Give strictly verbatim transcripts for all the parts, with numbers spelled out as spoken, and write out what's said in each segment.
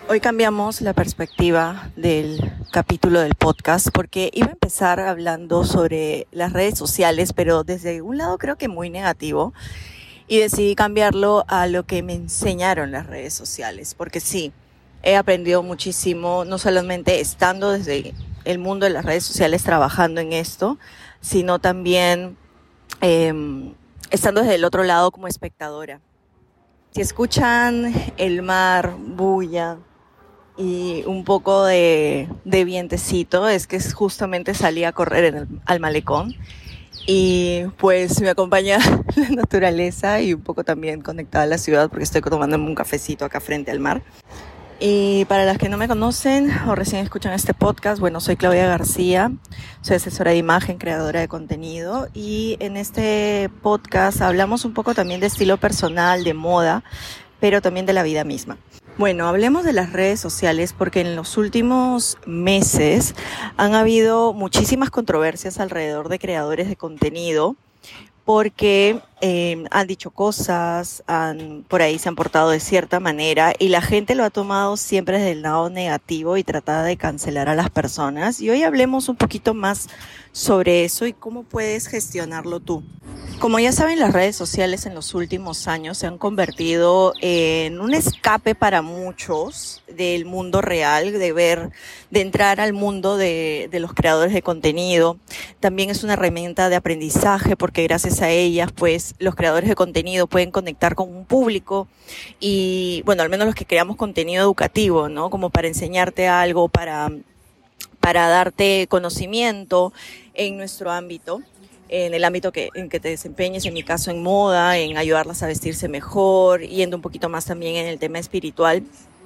Hoy cambiamos la perspectiva del capítulo del podcast porque iba a empezar hablando sobre las redes sociales, pero desde un lado creo que muy negativo, y decidí cambiarlo a lo que me enseñaron las redes sociales, porque sí, he aprendido muchísimo, no solamente estando desde el mundo de las redes sociales trabajando en esto, sino también eh, estando desde el otro lado como espectadora. Si escuchan el mar, bulla y un poco de, de vientecito, es que justamente salí a correr en el, al malecón y pues me acompaña la naturaleza y un poco también conectada a la ciudad porque estoy tomándome un cafecito acá frente al mar. Y para las que no me conocen o recién escuchan este podcast, bueno, soy Claudia García, soy asesora de imagen, creadora de contenido, y en este podcast hablamos un poco también de estilo personal, de moda, pero también de la vida misma. Bueno, hablemos de las redes sociales porque en los últimos meses han habido muchísimas controversias alrededor de creadores de contenido porque eh, han dicho cosas, han, por ahí se han portado de cierta manera y la gente lo ha tomado siempre desde el lado negativo y trata de cancelar a las personas. Y hoy hablemos un poquito más sobre eso y cómo puedes gestionarlo tú. Como ya saben, las redes sociales en los últimos años se han convertido en un escape para muchos del mundo real, de ver, de entrar al mundo de, de los creadores de contenido. También es una herramienta de aprendizaje porque gracias a ellas, pues, los creadores de contenido pueden conectar con un público y, bueno, al menos los que creamos contenido educativo, ¿no? Como para enseñarte algo, para, para darte conocimiento en nuestro ámbito. En el ámbito que, en que te desempeñes, en mi caso en moda, en ayudarlas a vestirse mejor, yendo un poquito más también en el tema espiritual.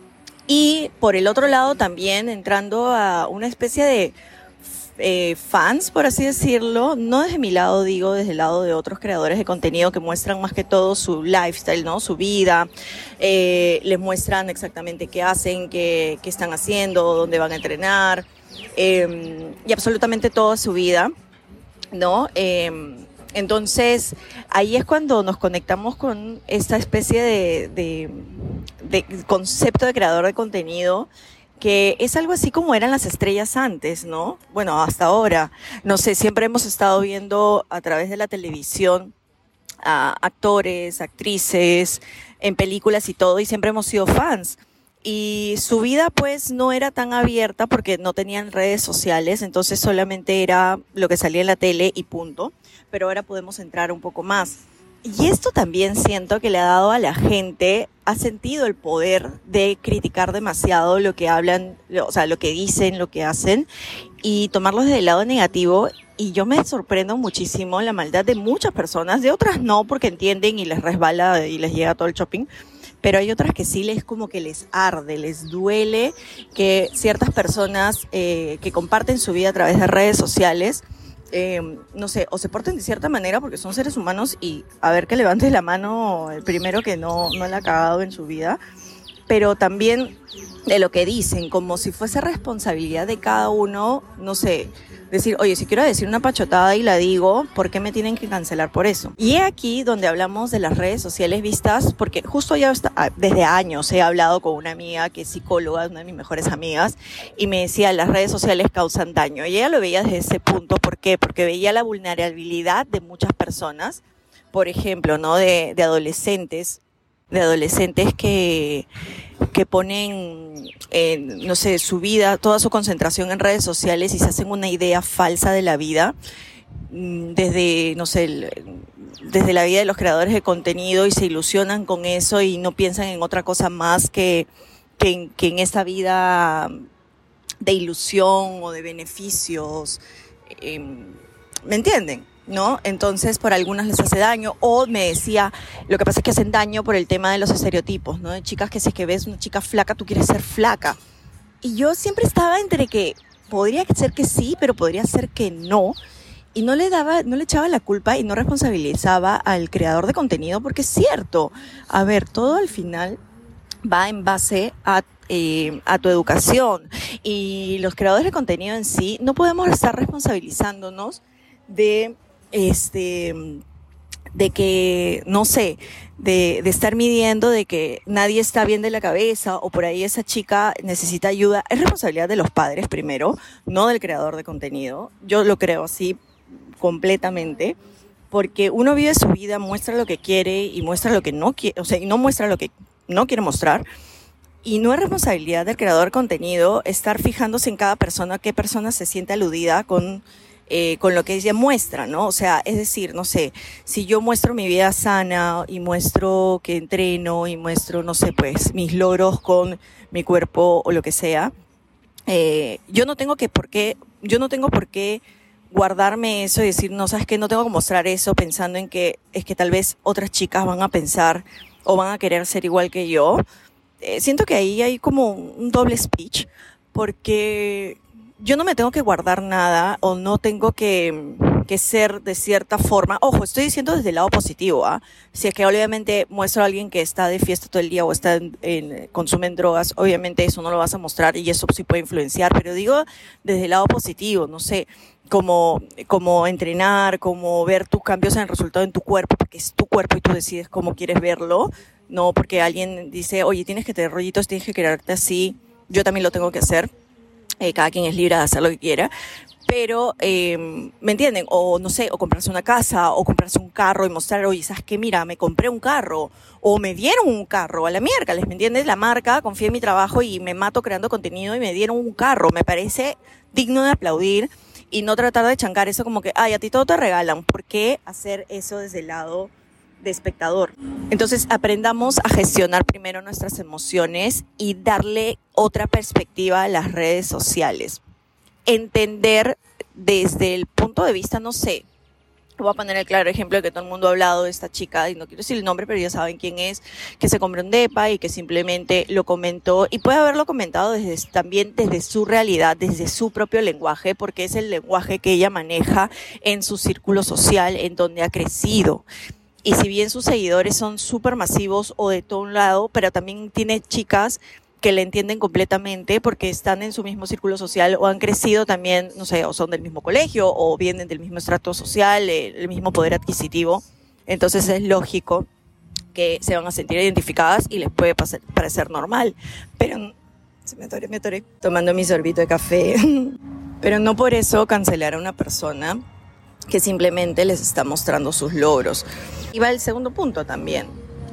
Y por el otro lado también entrando a una especie de eh, fans, por así decirlo, no desde mi lado, digo, desde el lado de otros creadores de contenido que muestran más que todo su lifestyle, ¿no? Su vida, eh, les muestran exactamente qué hacen, qué, qué están haciendo, dónde van a entrenar, eh, y absolutamente toda su vida, ¿no? Eh, entonces, ahí es cuando nos conectamos con esta especie de, de, de concepto de creador de contenido, que es algo así como eran las estrellas antes, ¿no? Bueno, hasta ahora. No sé, siempre hemos estado viendo a través de la televisión a actores, actrices, en películas y todo, y siempre hemos sido fans. Y su vida pues no era tan abierta porque no tenían redes sociales, entonces solamente era lo que salía en la tele y punto, pero ahora podemos entrar un poco más. Y esto también siento que le ha dado a la gente, ha sentido el poder de criticar demasiado lo que hablan, o sea, lo que dicen, lo que hacen, y tomarlos desde el lado negativo. Y yo me sorprendo muchísimo la maldad de muchas personas, de otras no, porque entienden y les resbala y les llega todo el shopping. Pero hay otras que sí les como que les arde, les duele que ciertas personas eh, que comparten su vida a través de redes sociales, eh, no sé, o se porten de cierta manera porque son seres humanos y a ver que levantes la mano el primero que no, no la ha cagado en su vida, pero también de lo que dicen, como si fuese responsabilidad de cada uno, no sé, decir, oye, si quiero decir una pachotada y la digo, ¿por qué me tienen que cancelar por eso? Y es aquí donde hablamos de las redes sociales vistas, porque justo ya está, desde años he hablado con una amiga que es psicóloga, una de mis mejores amigas, y me decía, las redes sociales causan daño. Y ella lo veía desde ese punto, ¿por qué? Porque veía la vulnerabilidad de muchas personas, por ejemplo, ¿no? De, de adolescentes, de adolescentes que, que ponen, eh, no sé, su vida, toda su concentración en redes sociales y se hacen una idea falsa de la vida, desde, no sé, el, desde la vida de los creadores de contenido y se ilusionan con eso y no piensan en otra cosa más que, que, en, que en esta vida de ilusión o de beneficios, eh, ¿me entienden? ¿No? Entonces, por algunas les hace daño, o me decía, lo que pasa es que hacen daño por el tema de los estereotipos, ¿no? De chicas que si es que ves una chica flaca, tú quieres ser flaca. Y yo siempre estaba entre que podría ser que sí, pero podría ser que no, y no le daba, no le echaba la culpa y no responsabilizaba al creador de contenido, porque es cierto, a ver, todo al final va en base a Eh, a tu educación, y los creadores de contenido en sí no podemos estar responsabilizándonos de este de que, no sé, de, de estar midiendo de que nadie está bien de la cabeza o por ahí esa chica necesita ayuda, es responsabilidad de los padres primero, no del creador de contenido. Yo lo creo así completamente, porque uno vive su vida, muestra lo que quiere y muestra lo que no quiere, o sea, y no muestra lo que no quiere mostrar. Y no es responsabilidad del creador de contenido estar fijándose en cada persona, qué persona se siente aludida con, eh, con lo que ella muestra, ¿no? O sea, es decir, no sé, si yo muestro mi vida sana y muestro que entreno y muestro, no sé, pues mis logros con mi cuerpo o lo que sea, eh, yo no tengo que por qué, yo no tengo por qué guardarme eso y decir, no, ¿sabes qué? No tengo que mostrar eso pensando en que es que tal vez otras chicas van a pensar o van a querer ser igual que yo. Eh, siento que ahí hay como un doble speech, porque yo no me tengo que guardar nada o no tengo que, que ser de cierta forma. Ojo, estoy diciendo desde el lado positivo, ¿ah? Si es que obviamente muestro a alguien que está de fiesta todo el día o está en, en, consumen drogas, obviamente eso no lo vas a mostrar y eso sí puede influenciar, pero digo desde el lado positivo, no sé, como, como entrenar, como ver tus cambios en el resultado en tu cuerpo, porque es tu cuerpo y tú decides cómo quieres verlo, no porque alguien dice, oye, tienes que tener rollitos, tienes que quererte así, yo también lo tengo que hacer. Eh, cada quien es libre de hacer lo que quiera, pero, eh, ¿me entienden? O no sé, o comprarse una casa, o comprarse un carro y mostrar, oye, ¿sabes qué? Mira, me compré un carro, o me dieron un carro, a la miércoles, ¿me entiendes? La marca confía en mi trabajo y me mato creando contenido y me dieron un carro, me parece digno de aplaudir y no tratar de chancar eso como que, ay, a ti todo te regalan, ¿por qué hacer eso desde el lado de espectador? Entonces aprendamos a gestionar primero nuestras emociones y darle otra perspectiva a las redes sociales. Entender desde el punto de vista, no sé, voy a poner el claro ejemplo de que todo el mundo ha hablado de esta chica, y no quiero decir el nombre, pero ya saben quién es, que se compró un depa y que simplemente lo comentó, y puede haberlo comentado desde, también desde su realidad, desde su propio lenguaje, porque es el lenguaje que ella maneja en su círculo social, en donde ha crecido. Y si bien sus seguidores son súper masivos o de todo un lado, pero también tiene chicas que le entienden completamente porque están en su mismo círculo social o han crecido también, no sé, o son del mismo colegio o vienen del mismo estrato social, el mismo poder adquisitivo. Entonces es lógico que se van a sentir identificadas y les puede pasar, parecer normal. Pero, se me atoré, me atoré, tomando mi sorbito de café. Pero no por eso cancelar a una persona que simplemente les está mostrando sus logros. Y va el segundo punto también.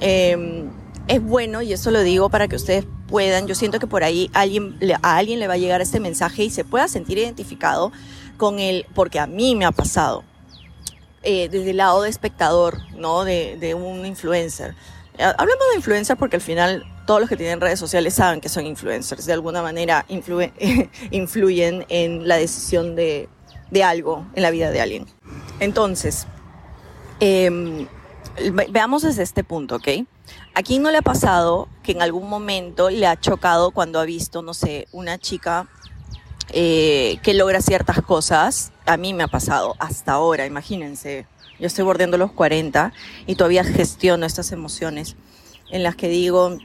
Eh, es bueno, y eso lo digo para que ustedes puedan, yo siento que por ahí alguien, a alguien le va a llegar este mensaje y se pueda sentir identificado con él, porque a mí me ha pasado, eh, desde el lado de espectador, ¿no? De, de un influencer. Hablemos de influencer porque al final todos los que tienen redes sociales saben que son influencers, de alguna manera influyen, influyen en la decisión de, de algo en la vida de alguien. Entonces, eh, veamos desde este punto, ¿ok? ¿A quién no le ha pasado que en algún momento le ha chocado cuando ha visto, no sé, una chica eh, que logra ciertas cosas? A mí me ha pasado hasta ahora, imagínense. Yo estoy bordeando los cuarenta y todavía gestiono estas emociones en las que digo,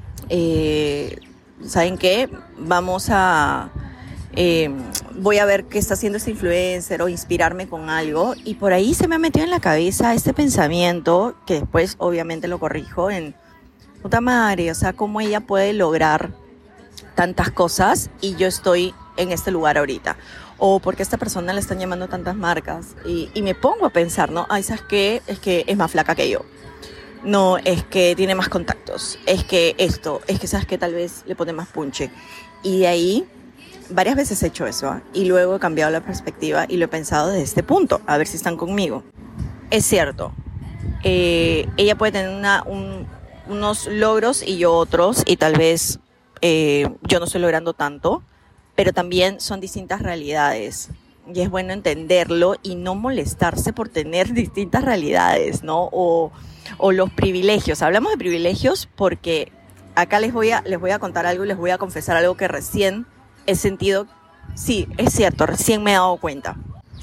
eh, ¿saben qué? Vamos a... Eh, voy a ver qué está haciendo este influencer o inspirarme con algo, y por ahí se me ha metido en la cabeza este pensamiento que después obviamente lo corrijo en puta madre, o sea, cómo ella puede lograr tantas cosas y yo estoy en este lugar ahorita, o porque a esta persona le están llamando tantas marcas, y, y me pongo a pensar, ¿no? Ay, ¿sabes qué? Es que es más flaca que yo, no, es que tiene más contactos, es que esto, es que sabes que tal vez le pone más punche, y de ahí varias veces he hecho eso, ¿eh? Y luego he cambiado la perspectiva y lo he pensado desde este punto, a ver si están conmigo. Es cierto, eh, ella puede tener una, un, unos logros y yo otros, y tal vez eh, yo no estoy logrando tanto, pero también son distintas realidades. Y es bueno entenderlo y no molestarse por tener distintas realidades, ¿no? O, o los privilegios. Hablamos de privilegios porque acá les voy a, les voy a contar algo y les voy a confesar algo que recién he sentido, sí, es cierto, recién me he dado cuenta.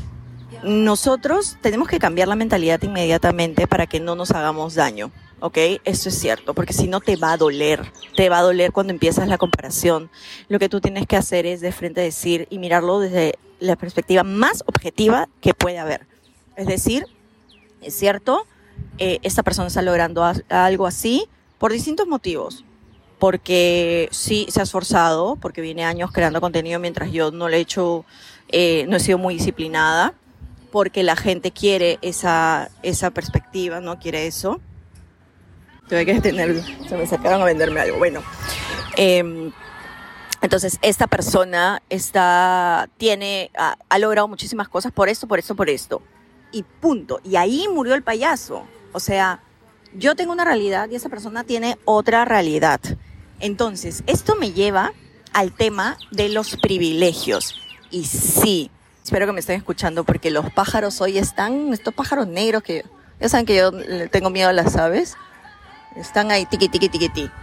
Nosotros tenemos que cambiar la mentalidad inmediatamente para que no nos hagamos daño, ¿ok? Eso es cierto, porque si no te va a doler, te va a doler cuando empiezas la comparación. Lo que tú tienes que hacer es de frente decir y mirarlo desde la perspectiva más objetiva que puede haber. Es decir, es cierto, eh, esta persona está logrando a, algo así por distintos motivos. Porque sí se ha esforzado, porque viene años creando contenido mientras yo no le he hecho, eh, no he sido muy disciplinada, porque la gente quiere esa, esa perspectiva, ¿no? Quiere eso. Tuve que tener, se me sacaron a venderme algo. Bueno, eh, entonces esta persona está, tiene, ha, ha logrado muchísimas cosas por esto, por esto, por esto. Y punto. Y ahí murió el payaso. O sea, yo tengo una realidad y esa persona tiene otra realidad. Entonces, esto me lleva al tema de los privilegios. Y sí, espero que me estén escuchando porque los pájaros hoy están, estos pájaros negros que ya saben que yo le tengo miedo a las aves, están ahí tiqui, tiqui, tiqui, tiqui.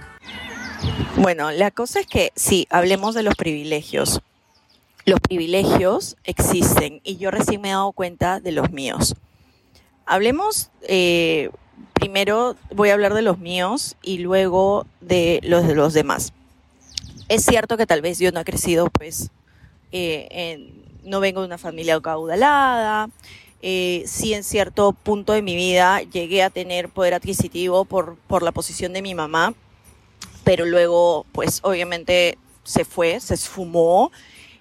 Bueno, la cosa es que sí, hablemos de los privilegios. Los privilegios existen y yo recién me he dado cuenta de los míos. Hablemos... Eh, Primero voy a hablar de los míos y luego de los de los demás. Es cierto que tal vez yo no he crecido, pues, eh, en, no vengo de una familia acaudalada. Eh, sí, en cierto punto de mi vida llegué a tener poder adquisitivo por, por la posición de mi mamá, pero luego, pues, obviamente se fue, se esfumó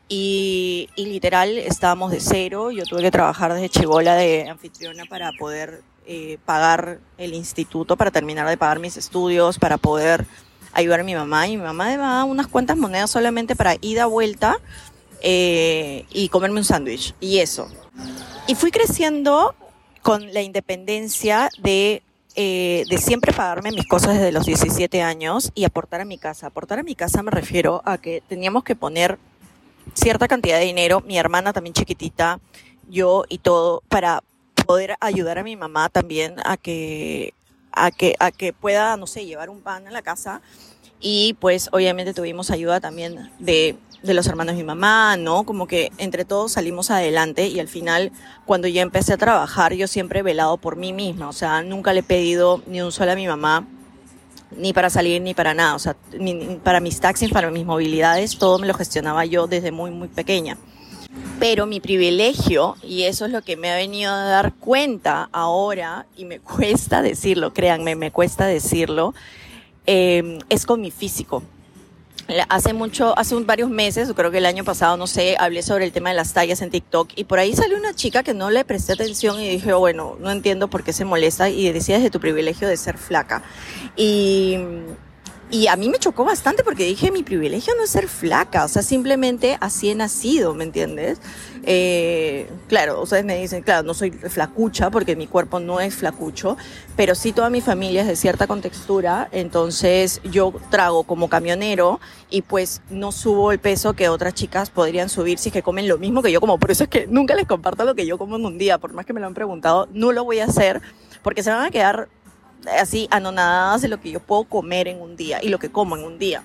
y, y literal estábamos de cero. Yo tuve que trabajar desde chibola de anfitriona para poder Eh, pagar el instituto, para terminar de pagar mis estudios, para poder ayudar a mi mamá. Y mi mamá me daba unas cuantas monedas solamente para ida, vuelta eh, y comerme un sándwich. Y eso. Y fui creciendo con la independencia de, eh, de siempre pagarme mis cosas desde los diecisiete años y aportar a mi casa. Aportar a mi casa me refiero a que teníamos que poner cierta cantidad de dinero, mi hermana también chiquitita, yo y todo, para poder ayudar a mi mamá también a que, a que, a que pueda, no sé, llevar un pan a la casa. Y pues obviamente tuvimos ayuda también de, de los hermanos de mi mamá, ¿no? Como que entre todos salimos adelante y al final cuando yo empecé a trabajar yo siempre he velado por mí misma. O sea, nunca le he pedido ni un sol a mi mamá, ni para salir ni para nada. O sea, ni, ni para mis taxis, para mis movilidades, todo me lo gestionaba yo desde muy, muy pequeña. Pero mi privilegio, y eso es lo que me ha venido a dar cuenta ahora, y me cuesta decirlo, créanme, me cuesta decirlo, eh, es con mi físico. Hace mucho, hace un, varios meses, creo que el año pasado, no sé, hablé sobre el tema de las tallas en TikTok y por ahí salió una chica que no le presté atención y dije, bueno, no entiendo por qué se molesta y decía desde tu privilegio de ser flaca. Y... Y a mí me chocó bastante porque dije, mi privilegio no es ser flaca, o sea, simplemente así he nacido, ¿me entiendes? Eh, claro, ustedes me dicen, claro, no soy flacucha porque mi cuerpo no es flacucho, pero sí toda mi familia es de cierta contextura, entonces yo trago como camionero y pues no subo el peso que otras chicas podrían subir si es que comen lo mismo que yo como. Por eso es que nunca les comparto lo que yo como en un día, por más que me lo han preguntado, no lo voy a hacer porque se van a quedar así anonadadas de lo que yo puedo comer en un día y lo que como en un día.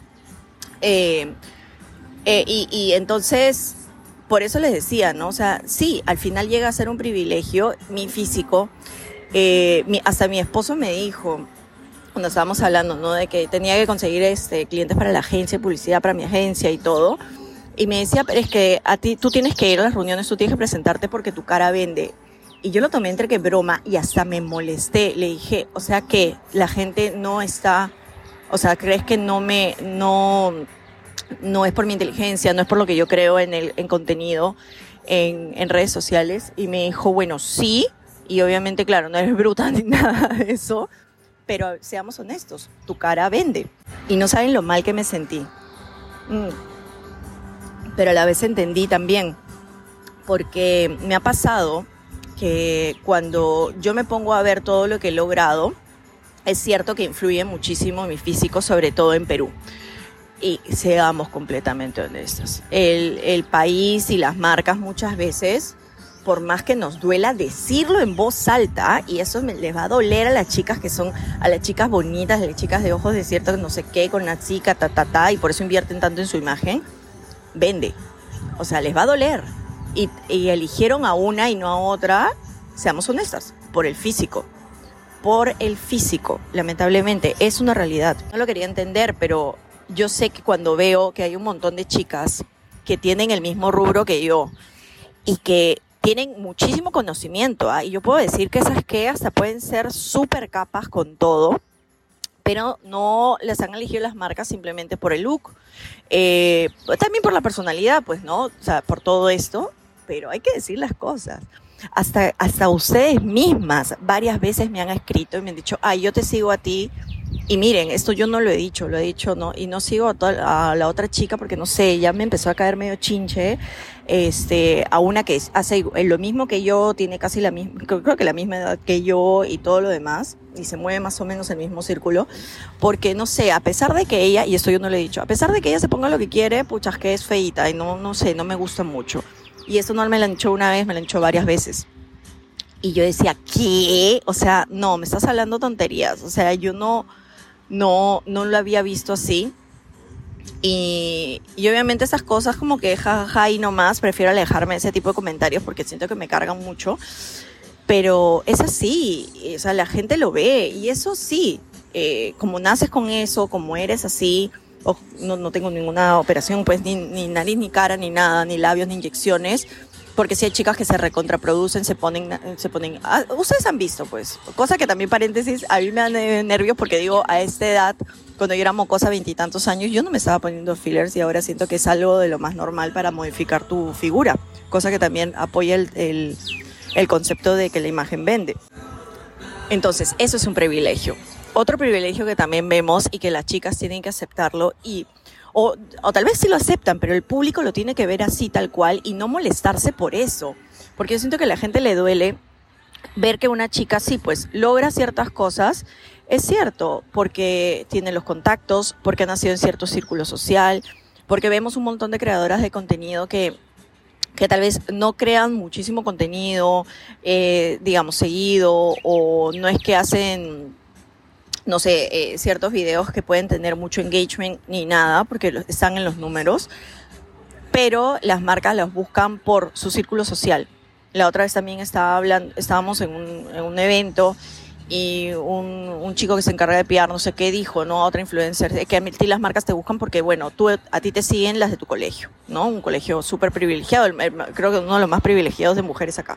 Eh, eh, y, y entonces, por eso les decía, ¿no? O sea, sí, al final llega a ser un privilegio mi físico. Eh, mi, hasta mi esposo me dijo, cuando estábamos hablando, ¿no? De que tenía que conseguir este, clientes para la agencia, publicidad para mi agencia y todo. Y me decía, pero es que a ti, tú tienes que ir a las reuniones, tú tienes que presentarte porque tu cara vende. Y yo lo tomé entre que broma y hasta me molesté. Le dije, o sea que la gente no está, o sea, crees que no me, no, no es por mi inteligencia, no es por lo que yo creo en el, en contenido, en, en redes sociales. Y me dijo, bueno, sí, y obviamente, claro, no eres bruta ni nada de eso, pero seamos honestos, tu cara vende. Y no saben lo mal que me sentí. Mm. Pero a la vez entendí también, porque me ha pasado que cuando yo me pongo a ver todo lo que he logrado, es cierto que influye muchísimo mi físico, sobre todo en Perú. Y seamos completamente honestos. El, el país y las marcas muchas veces, por más que nos duela decirlo en voz alta, y eso me, les va a doler a las chicas que son, a las chicas bonitas, a las chicas de ojos de cierto no sé qué, con la chica, ta, ta, ta, y por eso invierten tanto en su imagen, vende. O sea, les va a doler. Y, y eligieron a una y no a otra, seamos honestas, por el físico. Por el físico, lamentablemente, es una realidad. No lo quería entender, pero yo sé que cuando veo que hay un montón de chicas que tienen el mismo rubro que yo y que tienen muchísimo conocimiento, ¿ah? Y yo puedo decir que esas que hasta pueden ser súper capas con todo, pero no les han elegido las marcas simplemente por el look. Eh, también por la personalidad, pues, ¿no? O sea, por todo esto, pero hay que decir las cosas. Hasta, hasta ustedes mismas varias veces me han escrito y me han dicho, ay, yo te sigo a ti. Y miren, esto yo no lo he dicho, lo he dicho, ¿no? Y no sigo a, toda, a la otra chica porque, no sé, ya me empezó a caer medio chinche, este, a una que hace lo mismo que yo, tiene casi la misma, creo que la misma edad que yo y todo lo demás, y se mueve más o menos en el mismo círculo, porque, no sé, a pesar de que ella, y esto yo no lo he dicho, a pesar de que ella se ponga lo que quiere, puchas que es feíta, y no, no sé, no me gusta mucho. Y eso no me lo han hecho una vez, me lo han hecho varias veces. Y yo decía, ¿qué? O sea, no, me estás hablando tonterías, o sea, yo no... No, no lo había visto así. Y, y obviamente esas cosas como que jajaja ja, ja, y no más, prefiero alejarme de ese tipo de comentarios porque siento que me cargan mucho. Pero es así, o sea, la gente lo ve y eso sí, eh, como naces con eso, como eres así, o, no, no tengo ninguna operación, pues ni, ni nariz, ni cara, ni nada, ni labios, ni inyecciones. Porque sí hay chicas que se recontraproducen, se ponen, se ponen, ah, ustedes han visto pues, cosa que también paréntesis, a mí me dan nervios porque digo, a esta edad, cuando yo era mocosa veintitantos años, yo no me estaba poniendo fillers y ahora siento que es algo de lo más normal para modificar tu figura, cosa que también apoya el, el, el concepto de que la imagen vende. Entonces, eso es un privilegio. Otro privilegio que también vemos y que las chicas tienen que aceptarlo y O, o tal vez sí lo aceptan, pero el público lo tiene que ver así, tal cual, y no molestarse por eso. Porque yo siento que a la gente le duele ver que una chica sí, pues, logra ciertas cosas. Es cierto, porque tiene los contactos, porque ha nacido en cierto círculo social, porque vemos un montón de creadoras de contenido que, que tal vez no crean muchísimo contenido, eh, digamos, seguido, o no es que hacen... no sé, eh, ciertos videos que pueden tener mucho engagement ni nada, porque están en los números, pero las marcas los buscan por su círculo social. La otra vez también estaba hablando, estábamos en un, en un evento y un, un chico que se encarga de P R, no sé qué, dijo, ¿no? A otra influencer, que a ti las marcas te buscan porque, bueno, tú, a ti te siguen las de tu colegio, ¿no? Un colegio súper privilegiado, el, el, creo que uno de los más privilegiados de mujeres acá.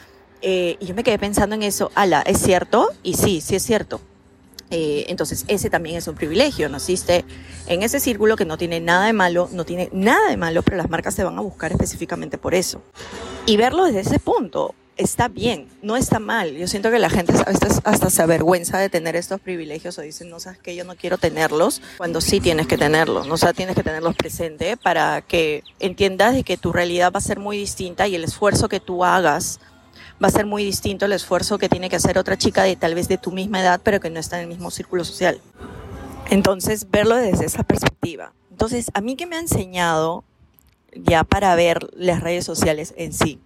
Eh, y yo me quedé pensando en eso, ala, ¿es cierto? Y sí, sí es cierto. Eh, entonces ese también es un privilegio, naciste en ese círculo que no tiene nada de malo, no tiene nada de malo, pero las marcas te van a buscar específicamente por eso. Y verlo desde ese punto está bien, no está mal. Yo siento que la gente a veces hasta se avergüenza de tener estos privilegios o dicen, no, sabes que yo no quiero tenerlos, cuando sí tienes que tenerlos, ¿no? O sea, tienes que tenerlos presente para que entiendas de que tu realidad va a ser muy distinta y el esfuerzo que tú hagas va a ser muy distinto el esfuerzo que tiene que hacer otra chica de tal vez de tu misma edad, pero que no está en el mismo círculo social. Entonces, verlo desde esa perspectiva. Entonces, a mí que me ha enseñado ya para ver las redes sociales en sí.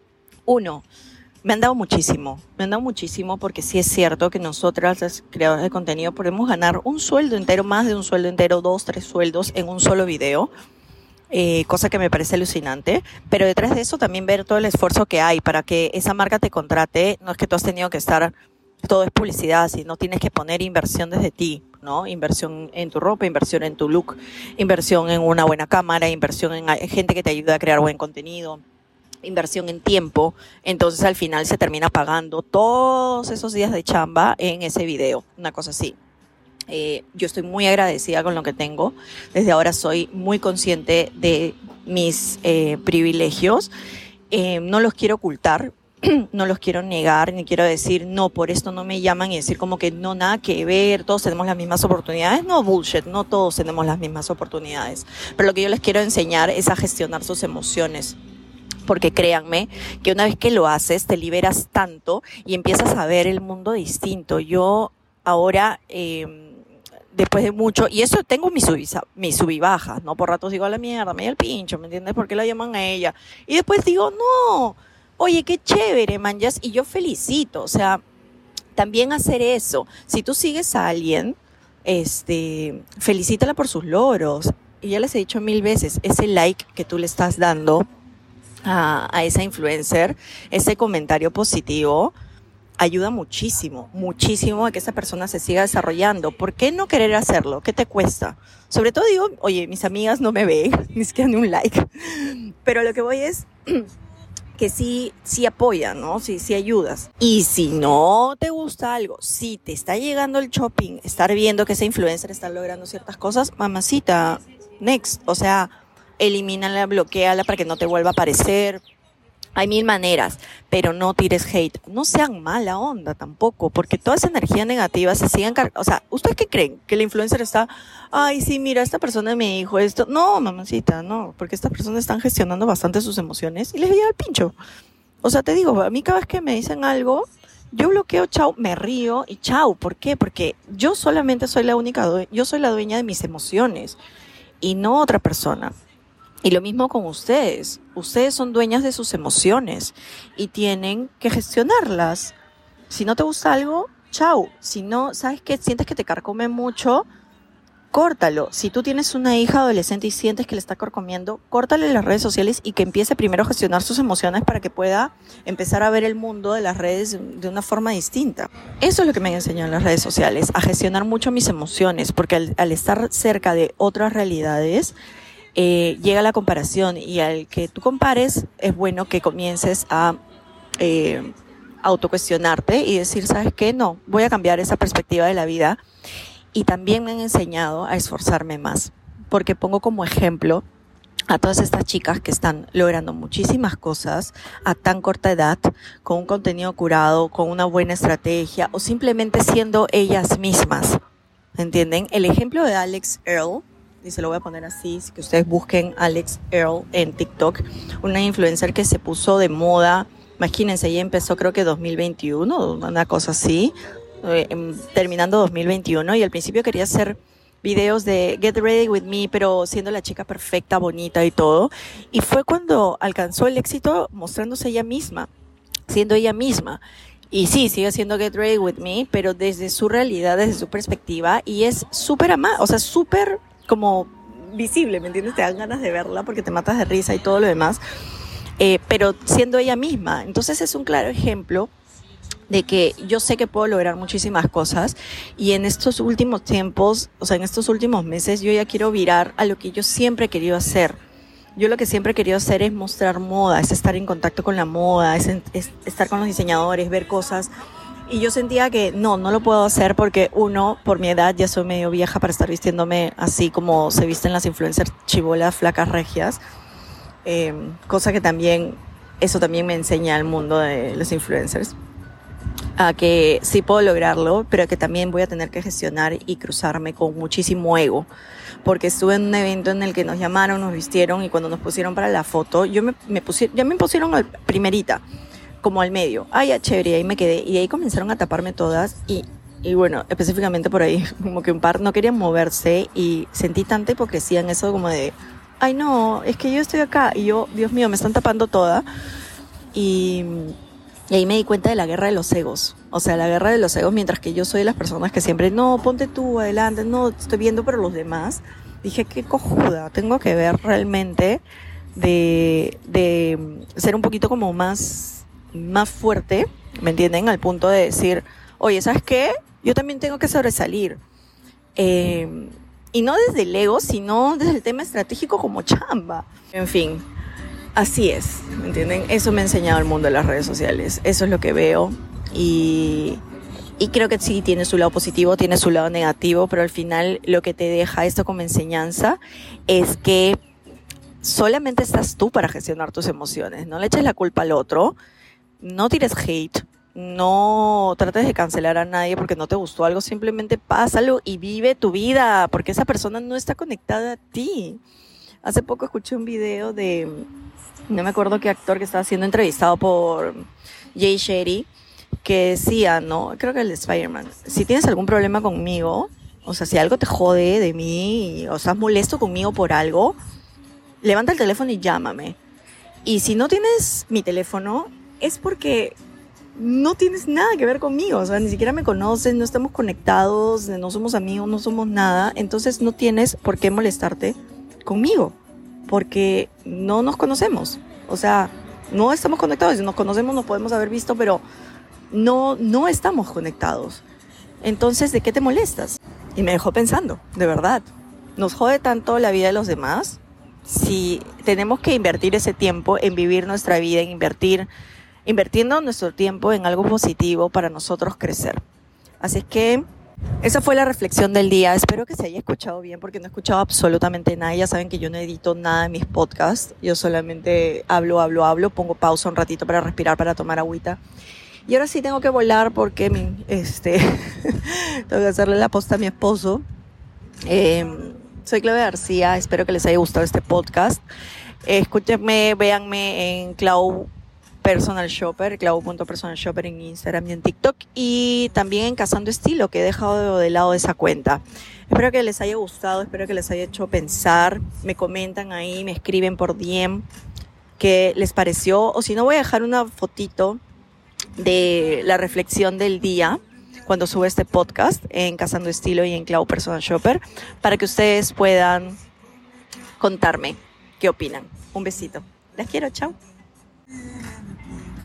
Uno, me han dado muchísimo. Me han dado muchísimo porque sí es cierto que nosotras, las creadoras de contenido, podemos ganar un sueldo entero, más de un sueldo entero, dos, tres sueldos en un solo video. Eh, cosa que me parece alucinante, pero detrás de eso también ver todo el esfuerzo que hay para que esa marca te contrate. No es que tú has tenido que estar, todo es publicidad, sino tienes que poner inversión desde ti, ¿no? Inversión en tu ropa, inversión en tu look, inversión en una buena cámara, inversión en gente que te ayude a crear buen contenido, inversión en tiempo. Entonces al final se termina pagando todos esos días de chamba en ese video, una cosa así. Eh, yo estoy muy agradecida con lo que tengo. Desde ahora soy muy consciente de mis eh, privilegios. Eh, no los quiero ocultar, no los quiero negar, ni quiero decir, no, por esto no me llaman y decir como que no, nada que ver, todos tenemos las mismas oportunidades. No, bullshit, no todos tenemos las mismas oportunidades. Pero lo que yo les quiero enseñar es a gestionar sus emociones. Porque créanme que una vez que lo haces, te liberas tanto y empiezas a ver el mundo distinto. Yo ahora... Eh, después de mucho, y eso tengo mis subis, mis subibajas, ¿no? Por ratos digo, a la mierda, me da el pincho, ¿me entiendes? ¿Por qué la llaman a ella? Y después digo, no, oye, qué chévere, man, ya, y yo felicito, o sea, también hacer eso. Si tú sigues a alguien, este, felicítala por sus logros. Y ya les he dicho mil veces, ese like que tú le estás dando a, a esa influencer, ese comentario positivo, ayuda muchísimo, muchísimo a que esa persona se siga desarrollando. ¿Por qué no querer hacerlo? ¿Qué te cuesta? Sobre todo digo, oye, mis amigas no me ven, ni siquiera ni un like. Pero lo que voy es, que sí, sí apoyan, ¿no? Sí, sí ayudas. Y si no te gusta algo, si te está llegando el shopping, estar viendo que ese influencer está logrando ciertas cosas, mamacita, next. O sea, elimínala, bloqueala para que no te vuelva a aparecer. Hay mil maneras, pero no tires hate. No sean mala onda tampoco, porque toda esa energía negativa se sigue encargando. O sea, ¿ustedes qué creen? Que el influencer está, ay, sí, mira, esta persona me dijo esto. No, mamacita, no, porque estas personas están gestionando bastante sus emociones y les llega el pincho. O sea, te digo, a mí cada vez que me dicen algo, yo bloqueo, chau, me río y chau. ¿Por qué? Porque yo solamente soy la única, due- yo soy la dueña de mis emociones y no otra persona. Y lo mismo con ustedes. Ustedes son dueñas de sus emociones y tienen que gestionarlas. Si no te gusta algo, chau. Si no, ¿sabes qué? Sientes que te carcome mucho, córtalo. Si tú tienes una hija adolescente y sientes que le está carcomiendo, córtale las redes sociales y que empiece primero a gestionar sus emociones para que pueda empezar a ver el mundo de las redes de una forma distinta. Eso es lo que me han enseñado en las redes sociales, a gestionar mucho mis emociones, porque al, al estar cerca de otras realidades, Eh, llega la comparación y al que tú compares es bueno que comiences a eh, autocuestionarte y decir, ¿sabes qué? No, voy a cambiar esa perspectiva de la vida. Y también me han enseñado a esforzarme más, porque pongo como ejemplo a todas estas chicas que están logrando muchísimas cosas a tan corta edad, con un contenido curado, con una buena estrategia o simplemente siendo ellas mismas. ¿Entienden? El ejemplo de Alex Earle, y se lo voy a poner así, que ustedes busquen Alex Earle en TikTok, una influencer que se puso de moda, imagínense, ella empezó creo que dos mil veintiuno, una cosa así, eh, terminando dos mil veintiuno, y al principio quería hacer videos de Get Ready With Me, pero siendo la chica perfecta, bonita y todo, y fue cuando alcanzó el éxito mostrándose ella misma, siendo ella misma. Y sí, sigue siendo Get Ready With Me, pero desde su realidad, desde su perspectiva, y es súper amada, o sea, súper como visible, ¿me entiendes? Te dan ganas de verla porque te matas de risa y todo lo demás, eh, pero siendo ella misma. Entonces es un claro ejemplo de que yo sé que puedo lograr muchísimas cosas y en estos últimos tiempos, o sea, en estos últimos meses, yo ya quiero virar a lo que yo siempre he querido hacer. Yo lo que siempre he querido hacer es mostrar moda, es estar en contacto con la moda, es, es estar con los diseñadores, ver cosas. Y yo sentía que no, no lo puedo hacer porque uno, por mi edad, ya soy medio vieja para estar vistiéndome así como se visten las influencers chibolas, flacas, regias. Eh, cosa que también, eso también me enseña el mundo de los influencers. A que sí puedo lograrlo, pero que también voy a tener que gestionar y cruzarme con muchísimo ego. Porque estuve en un evento en el que nos llamaron, nos vistieron y cuando nos pusieron para la foto, yo me, me pusieron, ya me pusieron al primerita, como al medio. Ay, ya chévere, y ahí me quedé. Y ahí comenzaron a taparme todas y, y bueno, específicamente por ahí, como que un par no querían moverse y sentí tanta hipocresía en eso como de, ay no, es que yo estoy acá y yo, Dios mío, me están tapando toda. Y, y ahí me di cuenta de la guerra de los egos. O sea, la guerra de los egos, mientras que yo soy de las personas que siempre, no, ponte tú, adelante, no, te estoy viendo por los demás. Dije, qué cojuda, tengo que ver realmente de, de ser un poquito como más más fuerte, ¿me entienden? Al punto de decir, oye, ¿sabes qué? Yo también tengo que sobresalir. Eh, y no desde el ego, sino desde el tema estratégico como chamba. En fin, así es, ¿me entienden? Eso me ha enseñado el mundo de las redes sociales. Eso es lo que veo. Y, y creo que sí, tiene su lado positivo, tiene su lado negativo, pero al final lo que te deja esto como enseñanza es que solamente estás tú para gestionar tus emociones. No le eches la culpa al otro. No tires hate, no trates de cancelar a nadie porque no te gustó algo, simplemente pásalo y vive tu vida, porque esa persona no está conectada a ti. Hace poco escuché un video de, no me acuerdo qué actor que estaba siendo entrevistado por Jay Shetty, que decía, ¿no? Creo que el de Spider-Man, si tienes algún problema conmigo, o sea, si algo te jode de mí, o estás molesto conmigo por algo, levanta el teléfono y llámame. Y si no tienes mi teléfono, es porque no tienes nada que ver conmigo, o sea, ni siquiera me conoces, no estamos conectados, no somos amigos, no somos nada, entonces no tienes por qué molestarte conmigo, porque no nos conocemos, o sea, no estamos conectados, si nos conocemos nos podemos haber visto, pero no, no estamos conectados, entonces, ¿de qué te molestas? Y me dejó pensando, de verdad, nos jode tanto la vida de los demás, si tenemos que invertir ese tiempo en vivir nuestra vida, en invertir, invirtiendo nuestro tiempo en algo positivo para nosotros crecer. Así es que esa fue la reflexión del día. Espero que se haya escuchado bien porque no he escuchado absolutamente nada. Ya saben que yo no edito nada en mis podcasts. Yo solamente hablo, hablo, hablo. Pongo pausa un ratito para respirar, para tomar agüita. Y ahora sí tengo que volar porque mi, este, tengo que hacerle la posta a mi esposo. Eh, soy Claudia García. Espero que les haya gustado este podcast. Eh, escúchenme, véanme en Clau Personal Shopper, clau punto personal shopper en Instagram y en TikTok, y también en Cazando Estilo, que he dejado de, de lado esa cuenta. Espero que les haya gustado, espero que les haya hecho pensar. Me comentan ahí, me escriben por D M qué les pareció, o si no, voy a dejar una fotito de la reflexión del día cuando suba este podcast en Cazando Estilo y en Clau Personal Shopper, para que ustedes puedan contarme qué opinan. Un besito. Las quiero, chao.